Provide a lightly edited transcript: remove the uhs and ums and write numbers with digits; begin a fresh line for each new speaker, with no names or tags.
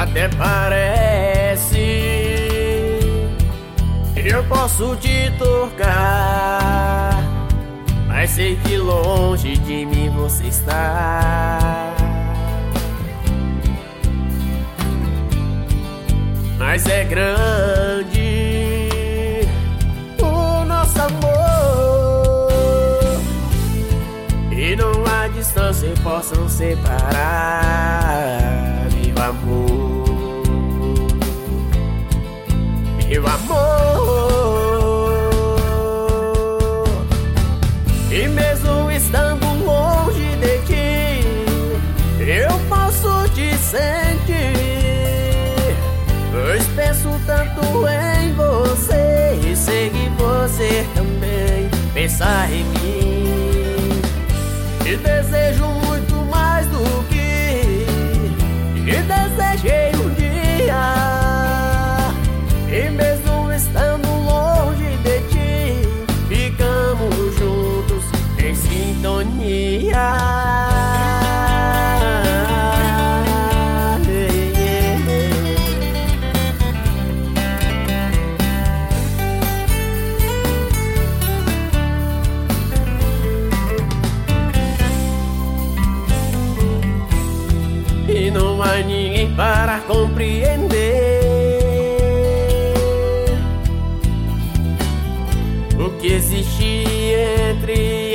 Até parece que eu posso te tocar, mas sei que longe de mim você está. Mas é grande o nosso amor, e não há distância que possam separar. Viva amor, viva amor. E mesmo estando longe de ti, eu posso te sentir, pois penso tanto em você e sei que você também pensa em mim. E desejo muito mais do que desejei um dia. E mesmo estando longe de ti, ficamos juntos em sintonia. E não há ninguém para compreender o que existe entre